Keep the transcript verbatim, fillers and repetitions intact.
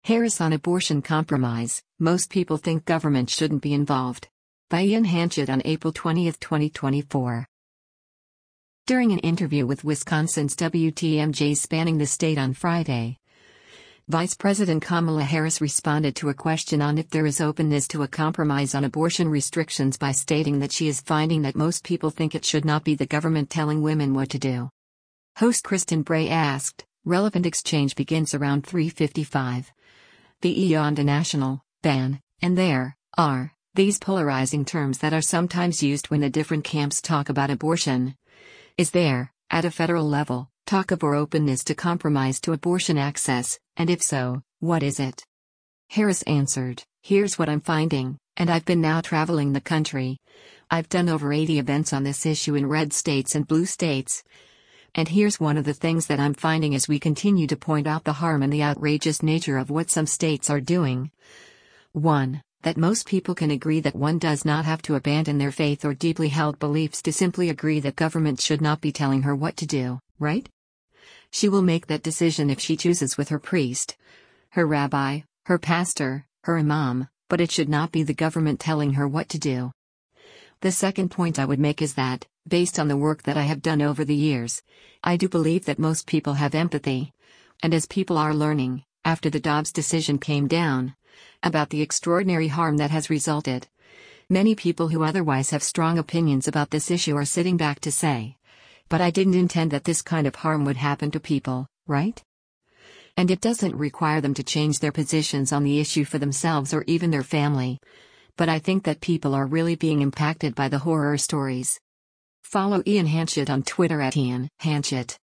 Harris on abortion compromise: most people think government shouldn't be involved. By Ian Hanchett on April twentieth, twenty twenty-four. During an interview with Wisconsin's W T M J Spanning the State on Friday, Vice President Kamala Harris responded to a question on if there is openness to a compromise on abortion restrictions by stating that she is finding that most people think it should not be the government telling women what to do. Host Kristen Bray asked. Relevant exchange begins around three fifty-five. The E on to national ban, and there are these polarizing terms that are sometimes used when the different camps talk about abortion. Is there, at a federal level, talk of or openness to compromise to abortion access, and if so, what is it? Harris answered, here's what I'm finding, and I've been now traveling the country. I've done over eighty events on this issue in red states and blue states. And here's one of the things that I'm finding as we continue to point out the harm and the outrageous nature of what some states are doing. one. That most people can agree that one does not have to abandon their faith or deeply held beliefs to simply agree that government should not be telling her what to do, right? She will make that decision if she chooses with her priest, her rabbi, her pastor, her imam, but it should not be the government telling her what to do. The second point I would make is that, based on the work that I have done over the years, I do believe that most people have empathy. And as people are learning, after the Dobbs decision came down, about the extraordinary harm that has resulted, many people who otherwise have strong opinions about this issue are sitting back to say, but I didn't intend that this kind of harm would happen to people, right? And it doesn't require them to change their positions on the issue for themselves or even their family. But I think that people are really being impacted by the horror stories. Follow Ian Hanchett on Twitter at Ian Hanchett.